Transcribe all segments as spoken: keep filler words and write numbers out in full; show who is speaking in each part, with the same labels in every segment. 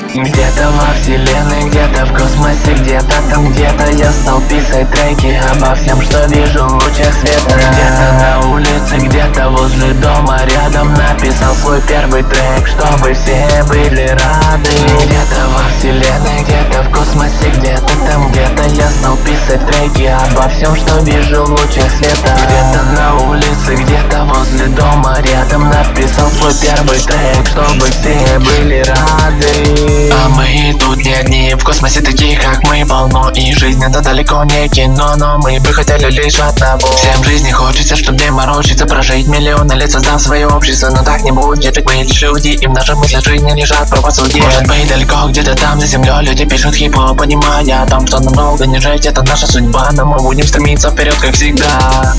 Speaker 1: Где-то во вселенной, где-то в космосе, где-то там, где-то я стал писать треки обо всем, что вижу в лучах света. Где-то на улице, где-то возле дома рядом написал свой первый трек, чтобы все были рады. Где-то во вселенной, где-то в космосе, где-то там, где-то я стал писать треки обо всем, что вижу в лучах света. Где-то на улице, где-то возле дома рядом написал свой первый трек, чтобы все были рады. А мы тут не одни, в космосе таких как мы полно. И жизнь это далеко не кино, но мы бы хотели лишь одного. Всем в жизни хочется, чтобы не морочиться, прожить миллионы лет, создав свое общество. Но так не будет, ведь мы лишь люди, и в нашей мысли жизни лежат правосудие. Может быть далеко, где-то там за землей люди пишут хип-хоп, понимая о том, что нам долго не жить, это наша судьба. Но мы будем стремиться вперед, как всегда.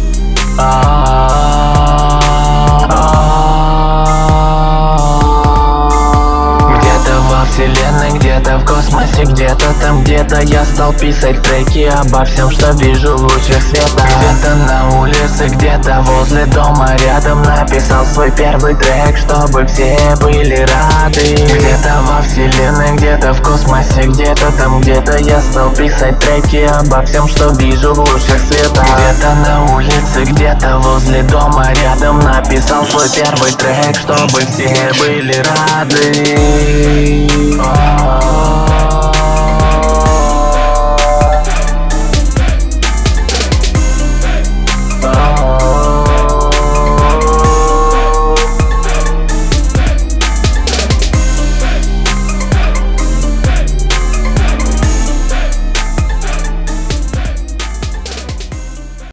Speaker 1: Вселенной, где-то в космосе, где-то там, где-то я стал писать треки обо всем, что вижу в лучах света. Где-то на улице, где-то возле дома рядом написал свой первый трек, чтобы все были рады. Где-то во вселенной, где-то в космосе, где-то там, где-то я стал писать треки обо всем, что вижу в лучах света. Где-то на улице, где-то возле дома рядом написал свой первый трек, чтобы все были рады.